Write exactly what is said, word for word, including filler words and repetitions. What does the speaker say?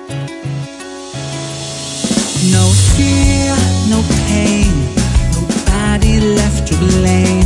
No fear, no pain, nobody left to blame.